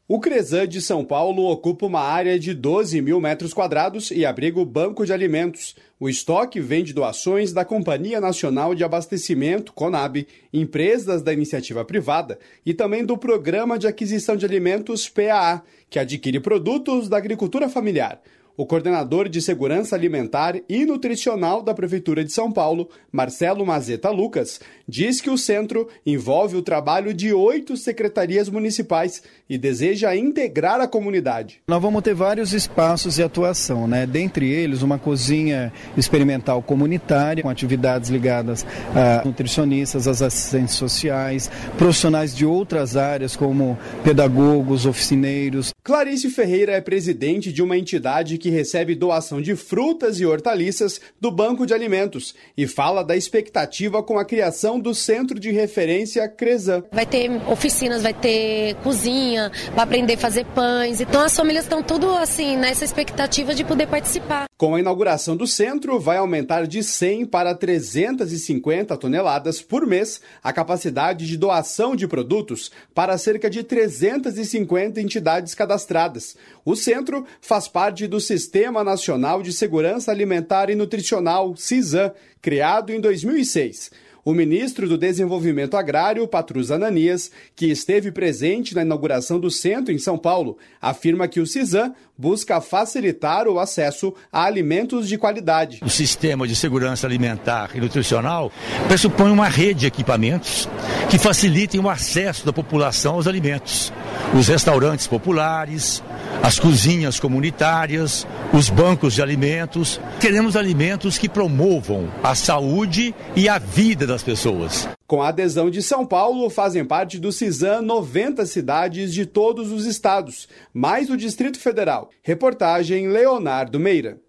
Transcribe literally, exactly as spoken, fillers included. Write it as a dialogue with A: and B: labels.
A: O CRESAM de São Paulo ocupa uma área de doze mil metros quadrados e abriga o Banco de Alimentos. O estoque vem de doações da Companhia Nacional de Abastecimento, CONAB, empresas da iniciativa privada e também do Programa de Aquisição de Alimentos, P A A, que adquire produtos da agricultura familiar. O coordenador de Segurança Alimentar e Nutricional da Prefeitura de São Paulo, Marcelo Mazeta Lucas, diz que o centro envolve o trabalho de oito secretarias municipais e deseja integrar a comunidade.
B: Nós vamos ter vários espaços de atuação, né? Dentre eles, uma cozinha experimental comunitária, com atividades ligadas a nutricionistas, às assistentes sociais, profissionais de outras áreas, como pedagogos, oficineiros.
A: Clarice Ferreira é presidente de uma entidade que recebe doação de frutas e hortaliças do Banco de Alimentos e fala da expectativa com a criação do Centro de Referência CRESAM.
C: Vai ter oficinas, vai ter cozinha, vai aprender a fazer pães. Então as famílias estão tudo assim nessa expectativa de poder participar.
A: Com a inauguração do centro, vai aumentar de cem para trezentas e cinquenta toneladas por mês a capacidade de doação de produtos para cerca de trezentas e cinquenta entidades cadastradas. O centro faz parte do Sistema Nacional de Segurança Alimentar e Nutricional, SISAM, criado em dois mil e seis. O ministro do Desenvolvimento Agrário, Patrus Ananias, que esteve presente na inauguração do centro em São Paulo, afirma que o SISAM busca facilitar o acesso a alimentos de qualidade.
D: O Sistema de Segurança Alimentar e Nutricional pressupõe uma rede de equipamentos que facilitem o acesso da população aos alimentos. Os restaurantes populares, as cozinhas comunitárias, os bancos de alimentos. Queremos alimentos que promovam a saúde e a vida das pessoas.
A: Com a adesão de São Paulo, fazem parte do SISAM noventa cidades de todos os estados, mais o Distrito Federal. Reportagem Leonardo Meira.